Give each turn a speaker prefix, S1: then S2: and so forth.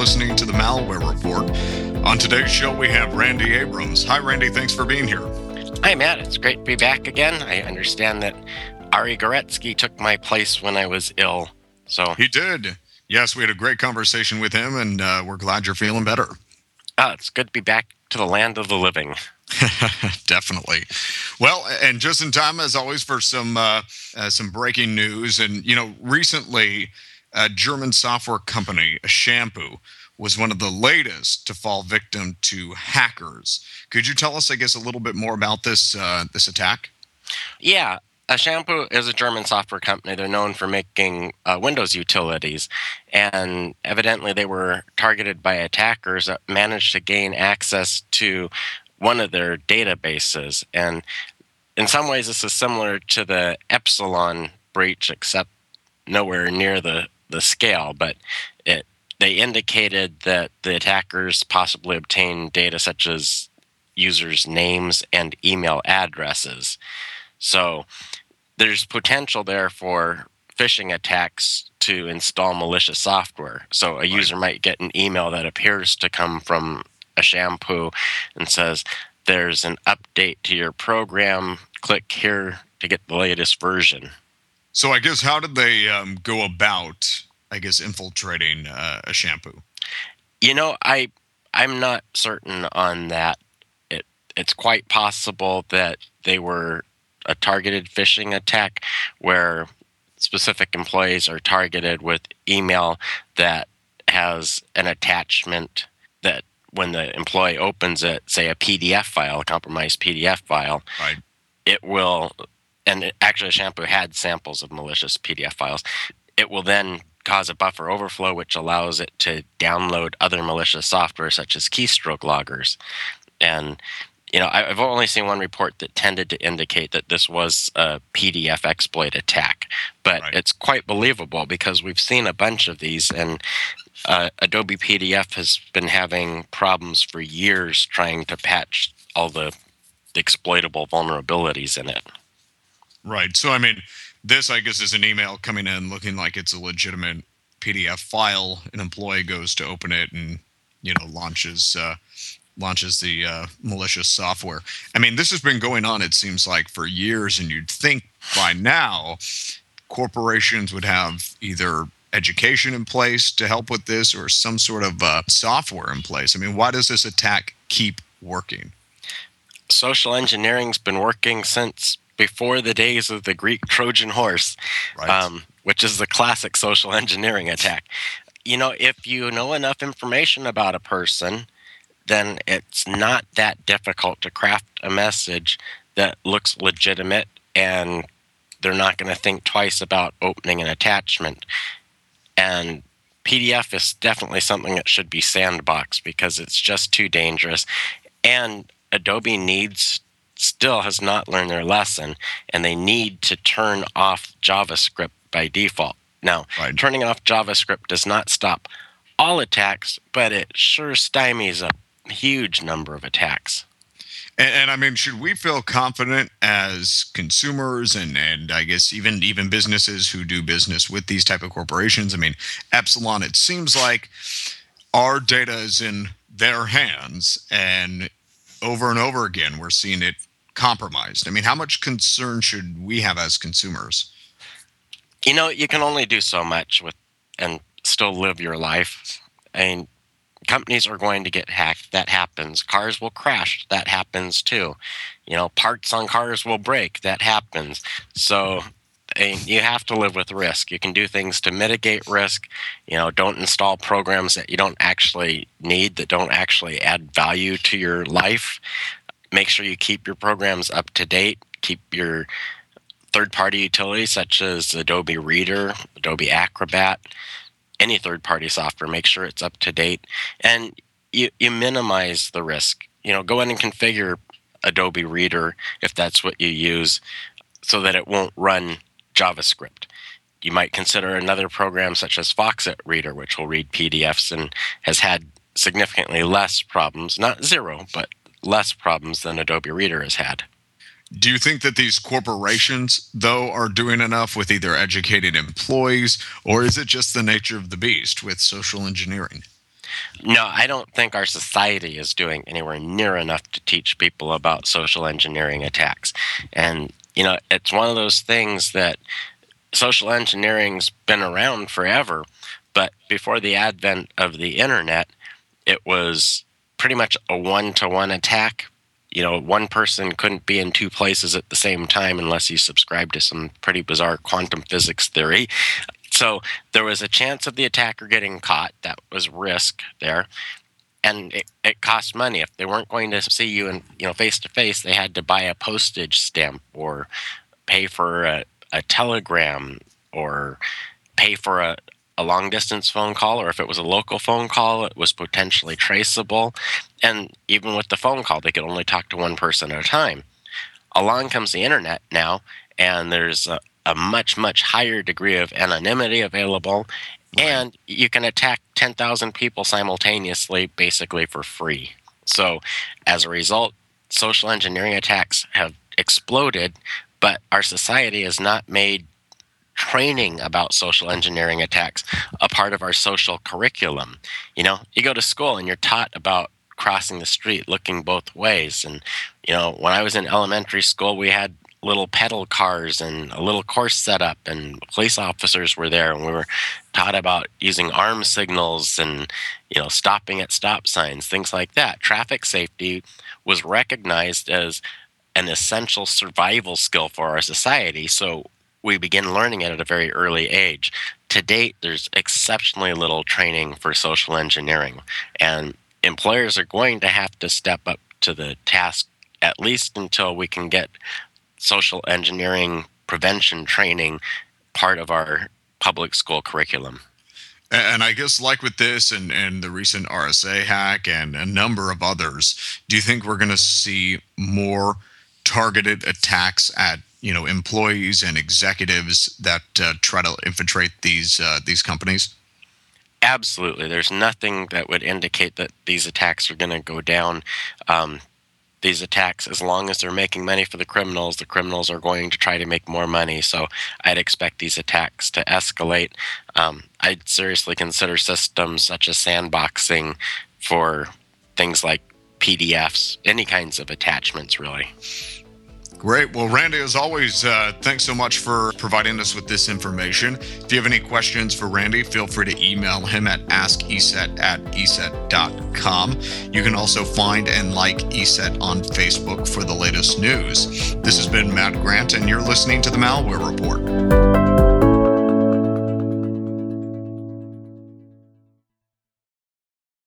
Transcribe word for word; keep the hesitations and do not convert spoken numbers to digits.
S1: listening to the Malware Report. On today's show, we have Randy Abrams. Hi, Randy. Thanks for being here.
S2: Hi, Matt. It's great to be back again. I understand that Ari Goretsky took my place when I was ill. So
S1: He did. Yes, we had a great conversation with him, and uh, we're glad you're feeling better.
S2: Oh, it's good to be back to the land of the living.
S1: Definitely. Well, and just in time, as always, for some uh, uh, some breaking news. And, you know, recently, a German software company, a Shampoo, was one of the latest to fall victim to hackers. Could you tell us, I guess, a little bit more about this uh, this attack?
S2: Yeah. A Shampoo is a German software company. They're known for making uh, Windows utilities. And evidently they were targeted by attackers that managed to gain access to one of their databases. And in some ways, this is similar to the Epsilon breach, except nowhere near the, the scale. But it they indicated that the attackers possibly obtained data such as users' names and email addresses. So there's potential there for phishing attacks to install malicious software. So a user might get an email that appears to come from a Shampoo and says, there's an update to your program. Click here to get the latest version.
S1: So I guess how did they um, go about, I guess, infiltrating uh, a Shampoo?
S2: You know, I, I'm not certain on that. It, it's quite possible that they were a targeted phishing attack where specific employees are targeted with email that has an attachment that when the employee opens it, say a P D F file, a compromised P D F file,
S1: Right.
S2: it will, and it, actually Shampoo had samples of malicious P D F files, it will then cause a buffer overflow, which allows it to download other malicious software such as keystroke loggers. And you know, I've only seen one report that tended to indicate that this was a P D F exploit attack, but
S1: Right.
S2: it's quite believable because we've seen a bunch of these, and uh, Adobe P D F has been having problems for years trying to patch all the exploitable vulnerabilities in it.
S1: Right. So, I mean, this, I guess, is an email coming in looking like it's a legitimate P D F file. An employee goes to open it and, you know, launches uh, launches the uh, malicious software. I mean, this has been going on, it seems like, for years, and you'd think by now corporations would have either education in place to help with this or some sort of uh, software in place. I mean, why does this attack keep working?
S2: Social engineering's been working since before the days of the Greek Trojan horse,
S1: Right.
S2: um, which is the classic social engineering attack. You know, if you know enough information about a person, then it's not that difficult to craft a message that looks legitimate, and they're not going to think twice about opening an attachment. And P D F is definitely something that should be sandboxed because it's just too dangerous. And Adobe needs, still has not learned their lesson, and they need to turn off JavaScript by default. Now,
S1: Right.
S2: turning off JavaScript does not stop all attacks, but it sure stymies a huge number of attacks.
S1: And, and I mean, should we feel confident as consumers and, and I guess even even businesses who do business with these type of corporations? I mean, Epsilon, it seems like our data is in their hands, and over and over again, we're seeing it compromised. I mean, how much concern should we have as consumers?
S2: You know, you can only do so much with and still live your life. I mean, companies are going to get hacked. That happens. Cars will crash. That happens too. You know, parts on cars will break. That happens. So I mean, you have to live with risk. You can do things to mitigate risk. You know, don't install programs that you don't actually need, that don't actually add value to your life. Make sure you keep your programs up to date. Keep your third-party utilities such as Adobe Reader, Adobe Acrobat, any third-party software, make sure it's up to date, and you, you minimize the risk. You know, go in and configure Adobe Reader if that's what you use so that it won't run JavaScript. You might consider another program such as Foxit Reader, which will read P D Fs and has had significantly less problems, not zero, but less problems than Adobe Reader has had.
S1: Do you think that these corporations, though, are doing enough with either educated employees, or is it just the nature of the beast with social engineering?
S2: No, I don't think our society is doing anywhere near enough to teach people about social engineering attacks. And, you know, it's one of those things that social engineering's been around forever, but before the advent of the internet, it was pretty much a one-to-one attack. You know, one person couldn't be in two places at the same time unless you subscribed to some pretty bizarre quantum physics theory. So there was a chance of the attacker getting caught. That was risk there. And it, it cost money. If they weren't going to see you in, you know, face to face, they had to buy a postage stamp or pay for a, a telegram or pay for a, a long distance phone call, or if it was a local phone call, it was potentially traceable. And even with the phone call, they could only talk to one person at a time. Along comes the internet now, and there's a, a much, much higher degree of anonymity available, right. And you can attack ten thousand people simultaneously, basically for free. So as a result, social engineering attacks have exploded, but our society has not made training about social engineering attacks a part of our social curriculum. You know, you go to school and you're taught about crossing the street, looking both ways. And, you know, when I was in elementary school, we had little pedal cars and a little course set up, and police officers were there, and we were taught about using arm signals and, you know, stopping at stop signs, things like that. Traffic safety was recognized as an essential survival skill for our society. So we begin learning it at a very early age. To date, there's exceptionally little training for social engineering, and employers are going to have to step up to the task, at least until we can get social engineering prevention training part of our public school curriculum.
S1: And I guess like with this and, and the recent R S A hack and a number of others, do you think we're going to see more targeted attacks at, you know, employees and executives that uh, try to infiltrate these uh, these companies?
S2: Absolutely. There's nothing that would indicate that these attacks are going to go down. Um, these attacks, as long as they're making money for the criminals, the criminals are going to try to make more money. So I'd expect these attacks to escalate. Um, I'd seriously consider systems such as sandboxing for things like P D Fs, any kinds of attachments, really.
S1: Great. Well, Randy, as always, uh, thanks so much for providing us with this information. If you have any questions for Randy, feel free to email him at ask e s e t at e s e t dot com. You can also find and like E S E T on Facebook for the latest news. This has been Matt Grant, and you're listening to the Malware Report.